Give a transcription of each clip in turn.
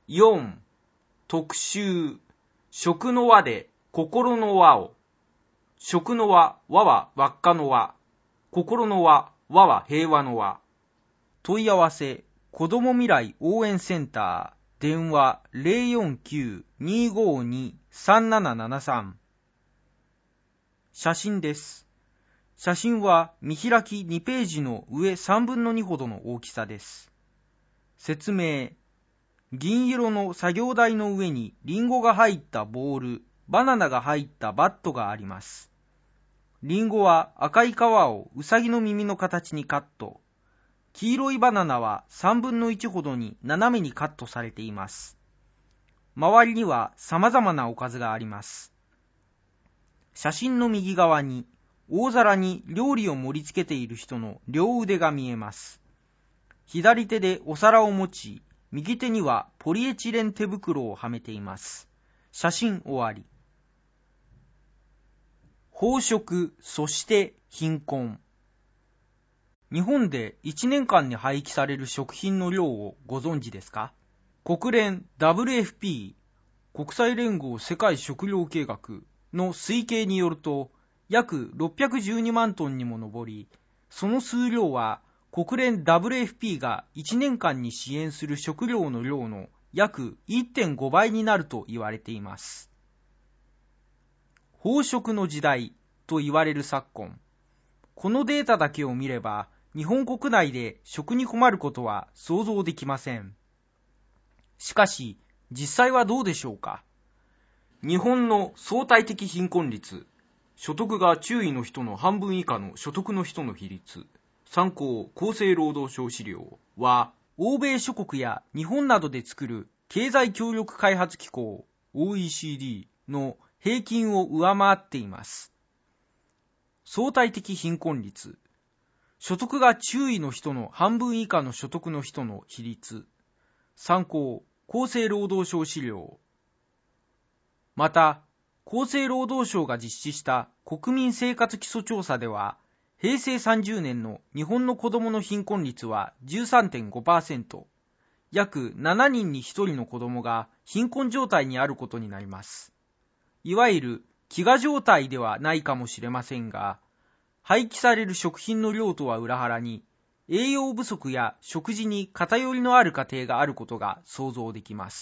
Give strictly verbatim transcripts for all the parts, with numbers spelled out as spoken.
よん. 特集。食の和で心の和を。食の和、和は輪っかの和。心の和、和は平和の和。問い合わせ、子ども未来応援センター。電話 ゼロよんきゅう にーごーに さんななななさん。写真です。写真は見開きにページの上さんぶんのにほどの大きさです。説明。銀色の作業台の上にリンゴが入ったボール、バナナが入ったバットがあります。リンゴは赤い皮をウサギの耳の形にカット。黄色いバナナはさんぶんのいちほどに斜めにカットされています。周りには様々なおかずがあります。写真の右側に大皿に料理を盛り付けている人の両腕が見えます。左手でお皿を持ち、右手にはポリエチレン手袋をはめています。写真終わり。飽食、そして貧困。日本でいちねんかんに廃棄される食品の量をご存知ですか？国連 ダブリューエフピー 国際連合世界食糧計画の推計によると約ろっぴゃくじゅうにまんトンにも上り、その数量は国連 ダブリューエフピー がいちねんかんに支援する食料の量の約 いってんごばいになると言われています。飽食の時代と言われる昨今、このデータだけを見れば日本国内で食に困ることは想像できません。しかし実際はどうでしょうか。日本の相対的貧困率、所得が中位の人の半分以下の所得の人の比率、参考厚生労働省資料は、欧米諸国や日本などで作る経済協力開発機構 オーイーシーディー の平均を上回っています。相対的貧困率、所得が中位の人の半分以下の所得の人の比率、参考厚生労働省資料。また、厚生労働省が実施した国民生活基礎調査では、へいせいさんじゅうねんの日本の子どもの貧困率は じゅうさんてんごパーセント、約しちにんにひとりの子どもが貧困状態にあることになります。いわゆる飢餓状態ではないかもしれませんが、廃棄される食品の量とは裏腹に、栄養不足や食事に偏りのある家庭があることが想像できます。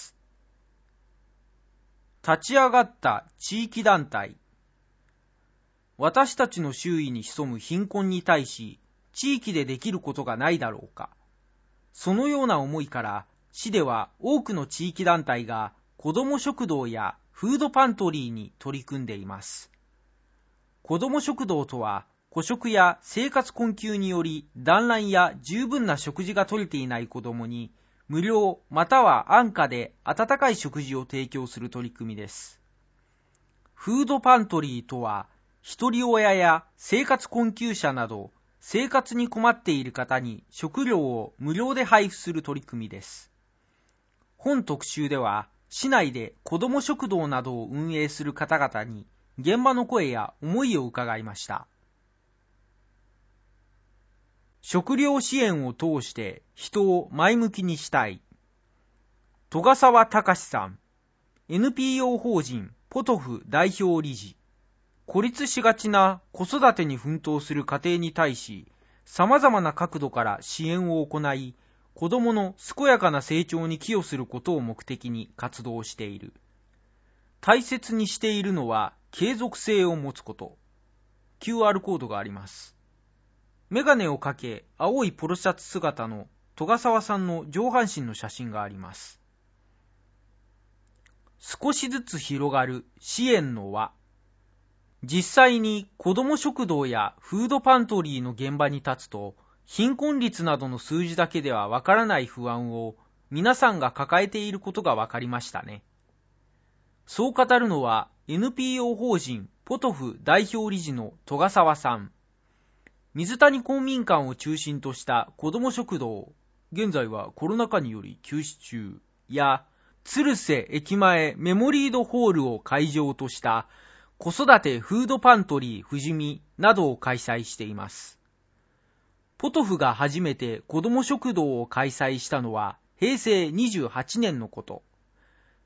立ち上がった地域団体。私たちの周囲に潜む貧困に対し、地域でできることがないだろうか。そのような思いから、市では多くの地域団体が子ども食堂やフードパントリーに取り組んでいます。子ども食堂とは、孤食や生活困窮により団らんや十分な食事が取れていない子どもに無料または安価で温かい食事を提供する取り組みです。フードパントリーとは、ひとり親や生活困窮者など生活に困っている方に食料を無料で配布する取り組みです。本特集では、市内で子ども食堂などを運営する方々に現場の声や思いを伺いました。食料支援を通して人を前向きにしたい。戸ヶ沢隆さん、エヌピーオー 法人ポトフ代表理事。孤立しがちな子育てに奮闘する家庭に対し、様々な角度から支援を行い、子どもの健やかな成長に寄与することを目的に活動している。大切にしているのは継続性を持つこと。キューアール コードがあります。メガネをかけ、青いポロシャツ姿の戸ヶ沢さんの上半身の写真があります。少しずつ広がる支援の輪。実際に子ども食堂やフードパントリーの現場に立つと、貧困率などの数字だけではわからない不安を皆さんが抱えていることがわかりましたね。そう語るのは エヌピーオー 法人ポトフ代表理事の戸ヶ沢さん。水谷公民館を中心とした子ども食堂、現在はコロナ禍により休止中や、鶴瀬駅前メモリードホールを会場とした子育てフードパントリー富士見などを開催しています。ポトフが初めて子ども食堂を開催したのはへいせいにじゅうはちねんのこと。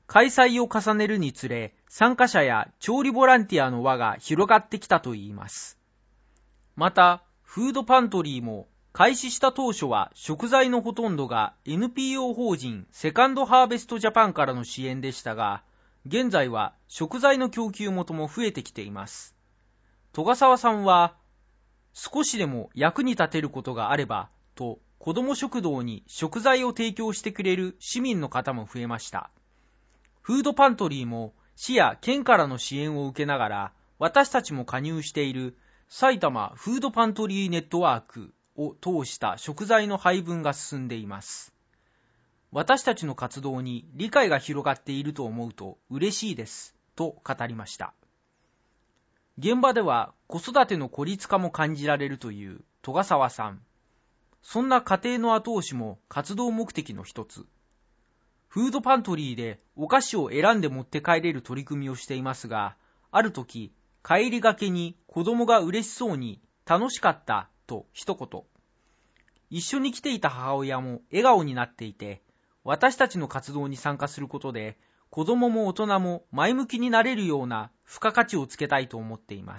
開催を重ねるにつれ、参加者や調理ボランティアの輪が広がってきたといいます。また、フードパントリーも開始した当初は食材のほとんどが エヌピーオー 法人セカンドハーベストジャパンからの支援でしたが、現在は食材の供給元も増えてきています。戸ヶ沢さんは、少しでも役に立てることがあればと、子ども食堂に食材を提供してくれる市民の方も増えました。フードパントリーも市や県からの支援を受けながら、私たちも加入している埼玉フードパントリーネットワークを通した食材の配分が進んでいます。私たちの活動に理解が広がっていると思うと嬉しいですと語りました。現場では子育ての孤立化も感じられるという戸ヶ沢さん。そんな家庭の後押しも活動目的の一つ。フードパントリーでお菓子を選んで持って帰れる取り組みをしていますが、ある時、帰りがけに子供が嬉しそうに楽しかったと一言。一緒に来ていた母親も笑顔になっていて、私たちの活動に参加することで子供も大人も前向きになれるような付加価値をつけたいと思っています。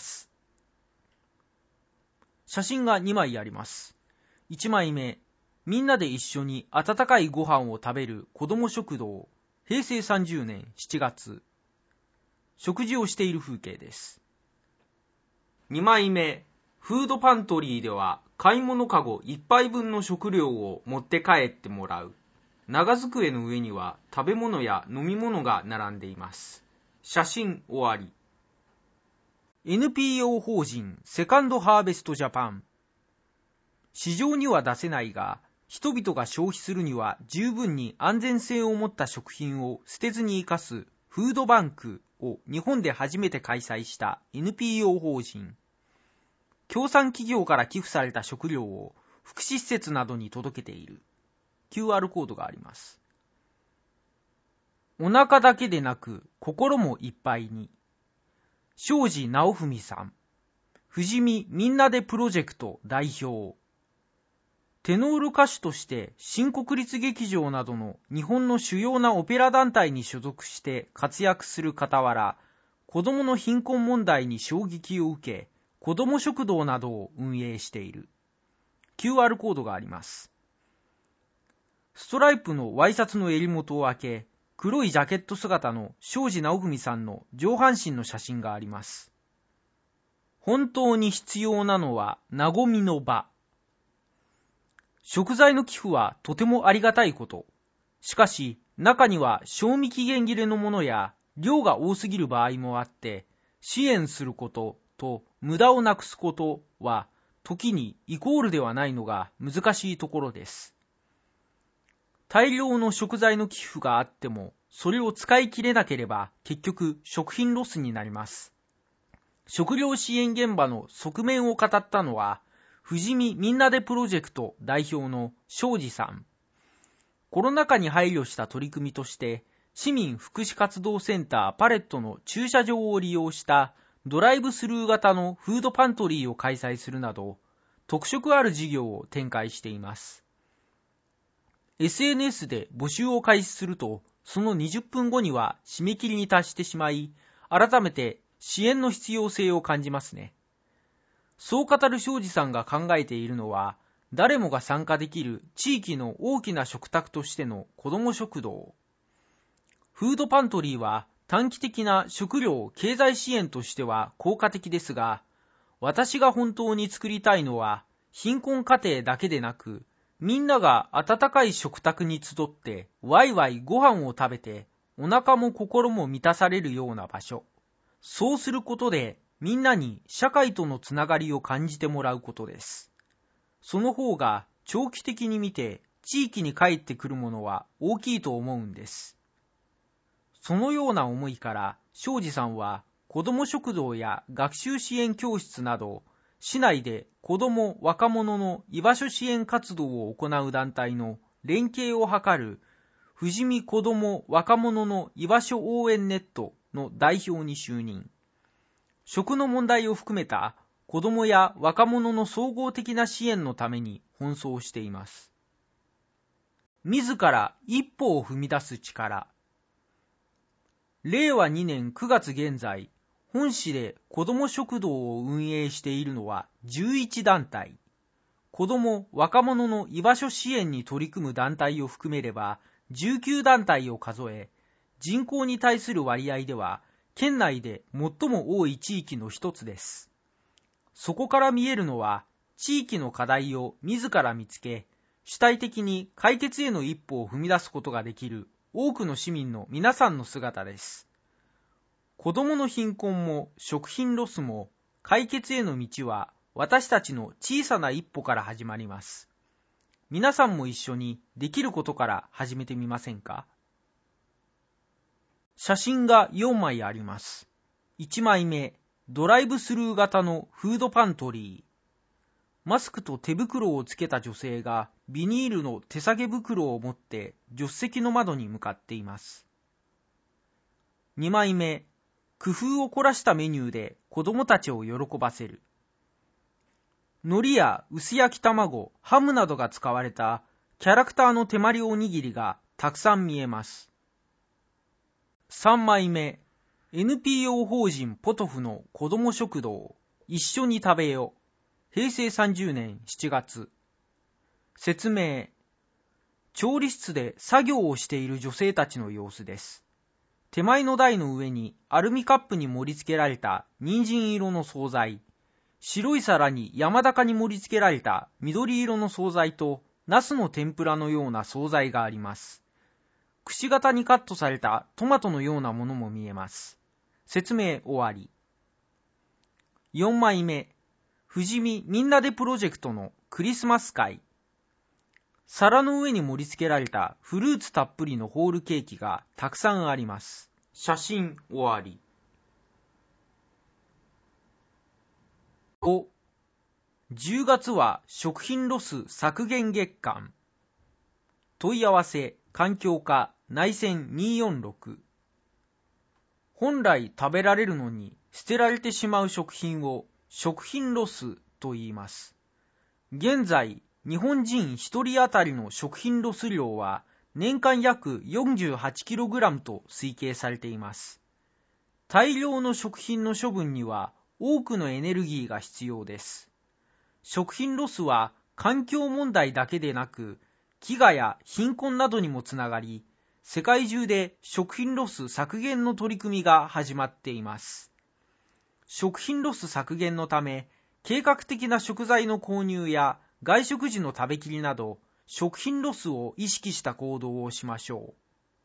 写真がにまいあります。いちまいめ、みんなで一緒に温かいご飯を食べる子ども食堂、へいせいさんじゅうねんしちがつ。食事をしている風景です。にまいめ、フードパントリーでは買い物かごいっぱいぶんの食料を持って帰ってもらう。長机の上には食べ物や飲み物が並んでいます。写真終わり。エヌピーオー 法人セカンドハーベストジャパン。市場には出せないが、人々が消費するには十分に安全性を持った食品を捨てずに生かすフードバンクを日本で初めて開催した エヌピーオー 法人。協賛企業から寄付された食料を福祉施設などに届けている。キューアール コードがあります。お腹だけでなく心もいっぱいに。庄司直文さん。富士見みんなでプロジェクト代表。テノール歌手として新国立劇場などの日本の主要なオペラ団体に所属して活躍する傍ら、子どもの貧困問題に衝撃を受け、子ども食堂などを運営している。キューアール コードがあります。ストライプのワイシャツの襟元を開け、黒いジャケット姿の庄司直文さんの上半身の写真があります。本当に必要なのは和みの場。食材の寄付はとてもありがたいこと。しかし、中には賞味期限切れのものや量が多すぎる場合もあって、支援することと無駄をなくすことは時にイコールではないのが難しいところです。大量の食材の寄付があっても、それを使い切れなければ結局食品ロスになります。食料支援現場の側面を語ったのは、富士見みんなでプロジェクト代表の庄司さん。コロナ禍に配慮した取り組みとして、市民福祉活動センターパレットの駐車場を利用したドライブスルー型のフードパントリーを開催するなど、特色ある事業を展開しています。エスエヌエス で募集を開始すると、そのにじゅっぷんごには締め切りに達してしまい、改めて支援の必要性を感じますね。そう語る庄司さんが考えているのは、誰もが参加できる地域の大きな食卓としての子ども食堂。フードパントリーは短期的な食料経済支援としては効果的ですが、私が本当に作りたいのは、貧困家庭だけでなく、みんなが温かい食卓に集ってワイワイご飯を食べてお腹も心も満たされるような場所。そうすることでみんなに社会とのつながりを感じてもらうことです。その方が長期的に見て地域に帰ってくるものは大きいと思うんです。そのような思いから庄司さんは子ども食堂や学習支援教室など市内で子ども・若者の居場所支援活動を行う団体の連携を図る富士見子ども・若者の居場所応援ネットの代表に就任。食の問題を含めた子どもや若者の総合的な支援のために奔走しています。自ら一歩を踏み出す力。 れいわにねんくがつ現在、本市で子ども食堂を運営しているのはじゅういちだんたい。子ども・若者の居場所支援に取り組む団体を含めればじゅうきゅうだんたいを数え、人口に対する割合では県内で最も多い地域の一つです。そこから見えるのは、地域の課題を自ら見つけ、主体的に解決への一歩を踏み出すことができる多くの市民の皆さんの姿です。子どもの貧困も食品ロスも解決への道は私たちの小さな一歩から始まります。皆さんも一緒にできることから始めてみませんか？写真がよんまいあります。いちまいめ、ドライブスルー型のフードパントリー。マスクと手袋をつけた女性がビニールの手提げ袋を持って助手席の窓に向かっています。にまいめ、工夫を凝らしたメニューで子供たちを喜ばせる。海苔や薄焼き卵、ハムなどが使われたキャラクターの手まりおにぎりがたくさん見えます。さんまいめ、エヌピーオー 法人ポトフの子ども食堂、一緒に食べよ。へいせいさんじゅうねんしちがつ。説明。調理室で作業をしている女性たちの様子です。手前の台の上にアルミカップに盛り付けられた人参色の惣菜、白い皿に山高に盛り付けられた緑色の惣菜とナスの天ぷらのような惣菜があります。くし形にカットされたトマトのようなものも見えます。説明終わり。よんまいめ、富士見みんなでプロジェクトのクリスマス会。皿の上に盛り付けられたフルーツたっぷりのホールケーキがたくさんあります。写真終わり。ご、じゅうがつは食品ロス削減月間。問い合わせ環境課内線にーよんろく。本来食べられるのに捨てられてしまう食品を食品ロスと言います。現在、日本人ひとり当たりの食品ロス量は年間約 よんじゅうはちキログラム と推計されています。大量の食品の処分には多くのエネルギーが必要です。食品ロスは環境問題だけでなく、飢餓や貧困などにもつながり、世界中で食品ロス削減の取り組みが始まっています。食品ロス削減のため、計画的な食材の購入や外食時の食べきりなど、食品ロスを意識した行動をしましょう。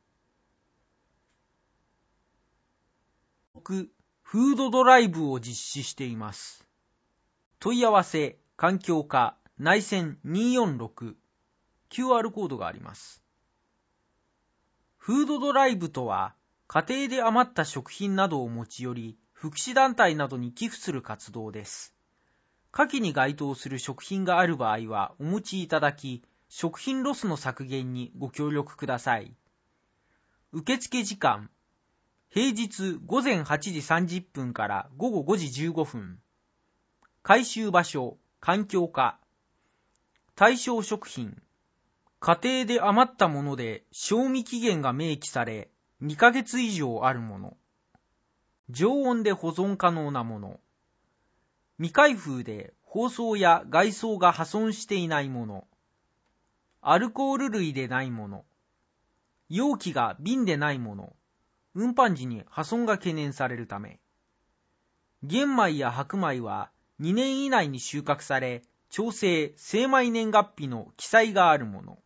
ろく、フードドライブを実施しています。問い合わせ環境課内線にーよんろく。キューアール コードがあります。フードドライブとは、家庭で余った食品などを持ち寄り、福祉団体などに寄付する活動です。下記に該当する食品がある場合はお持ちいただき、食品ロスの削減にご協力ください。受付時間、平日ごぜんはちじさんじゅっぷんからごごごじじゅうごふん。回収場所、環境課。対象食品。家庭で余ったもので賞味期限が明記されにかげつ以上あるもの。常温で保存可能なもの。未開封で包装や外装が破損していないもの。アルコール類でないもの。容器が瓶でないもの。運搬時に破損が懸念されるため。玄米や白米はにねん以内に収穫され、調整・精米年月日の記載があるもの。